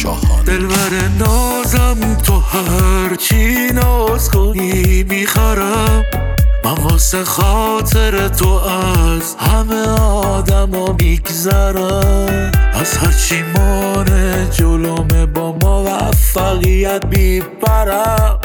شاهانه. دلبر نازم تو هرچی ناز کنی میخرم، من واسه خاطر تو از همه آدما میگذرم. از هرچی مانه جلومه با موفقیت میبرم.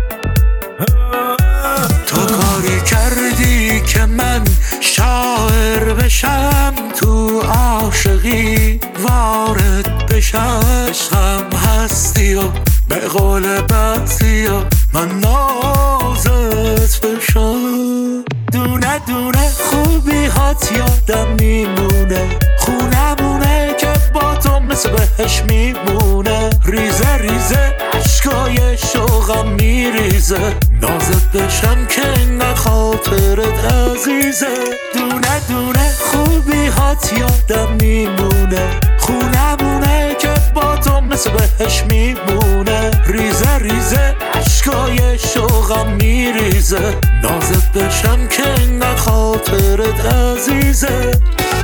تو کاری کردی که من شاعر بشم، تو عاشقی وارد بشم. عشقم هستی و به قول بعضیا من نازت بشم. دونه دونه خوبی هات یادم میمونه، خونمونه که با تو مثل بهش میمونه. ریزه ریزه عشقای شوقم میریزه، نازت بشم که اینقدر خاطرت عزیزه. دونه دونه خوبی هات یادم میمونه، خونمونه که با تو مثل بهش میمونه. ریزه ریزه عشقای شوقم میریزه، نازت بشم که اینقدر خاطرت عزیزه.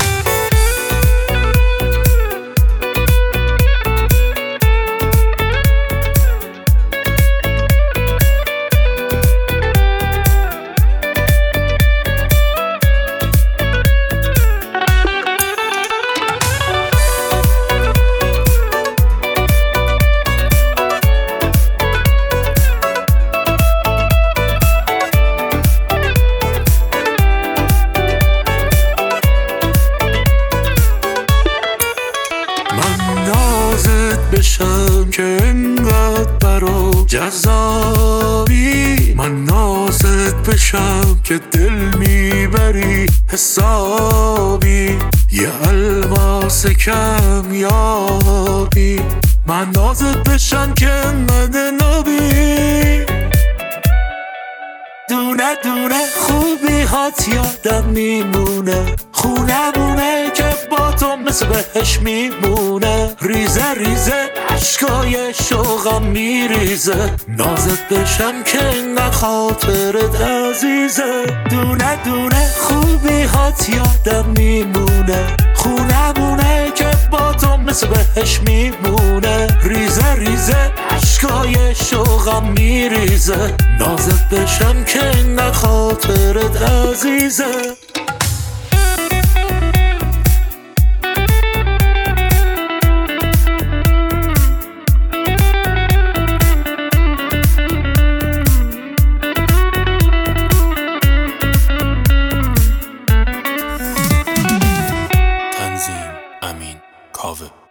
بشم که انقدر برا جذابی، من نازت بشم که دل میبری حسابی. یه الماس کم یابی، من نازت بشم که انقدر نابی. دونه دونه خوبی هات یادم میمونه، خونمونه که با تو مثل بهش میمونه. ریزه ریزه عشقای شوقم میریزه، نازت بشم که اینقدر خاطرت عزیزه. دونه دونه خوبی هات یادم میمونه، خونمونه که با تو مثل بهش میمونه. ریزه ریزه عشقای شوقم میریزه، نازت بشم که اینقدر خاطرت عزیزه. تنظیم امین کاوه.